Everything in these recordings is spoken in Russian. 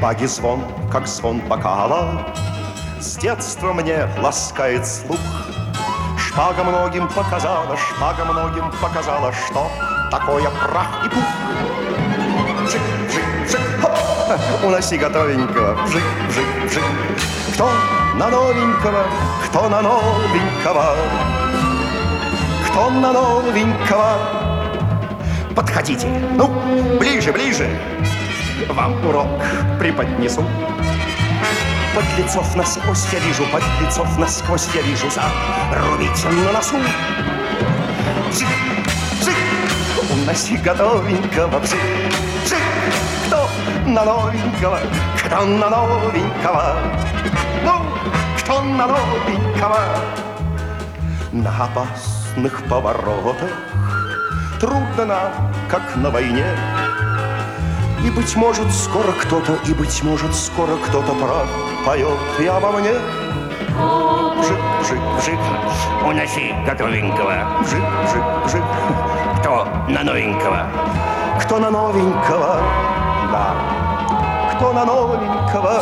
шпаги звон, как звон бокала, с детства мне ласкает слух. Шпага многим показала, что такое прах и пух. Вжик, вжик, вжик, хоп, уноси готовенького, вжик, вжик, вжик. Кто на новенького, кто на новенького, кто на новенького. Подходите, ну, ближе, ближе, вам урок преподнесу. Подлецов насквозь я вижу, подлецов насквозь я вижу, зарубите на носу. Вжик, вжик, уноси готовенького, вжик, вжик. Кто на новенького, кто на новенького, ну, кто на новенького. На опасных поворотах трудно нам, как на войне. И, быть может, скоро кто-то, и, быть может, скоро кто-то пропоет и обо мне. Вжик, вжик, вжик, Уноси готовенького. вжик, вжик, вжик. Кто на новенького? Кто на новенького, да, кто на новенького.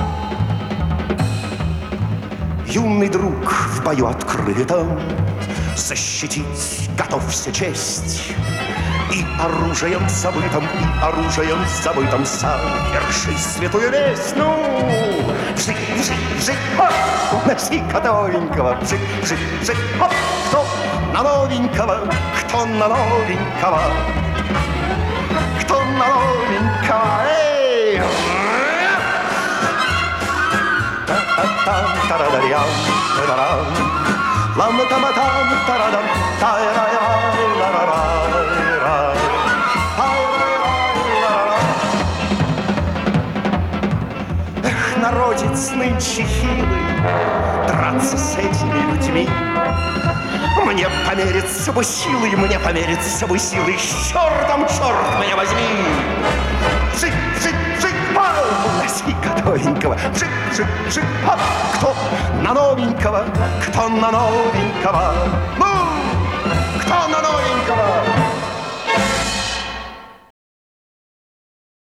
Юный друг в бою открытом защитить готовься честь. И оружием забытым, соверши святую весть. Ну, вжик, вжик, вжик, хоп, уноси готовенького, вжик, вжик, вжик, хоп. Кто на новенького, кто на новенького, кто на новенького, эй! Та-та-та-та-ра-ра-рям, та-ра-рам, лам-та-ма-там, та-ра-дам, та-ра-ра-ра-ра-ра. Эх, народец нынче хилый, драться с этими людьми. Мне помериться бы силой, мне помериться бы силой. С чертом, черт меня возьми! Вжик, вжик, вжик, пау! Уноси готовенького. Вжик, вжик, вжик, хоп! Кто на новенького, кто на новенького? Ну, кто на новенького?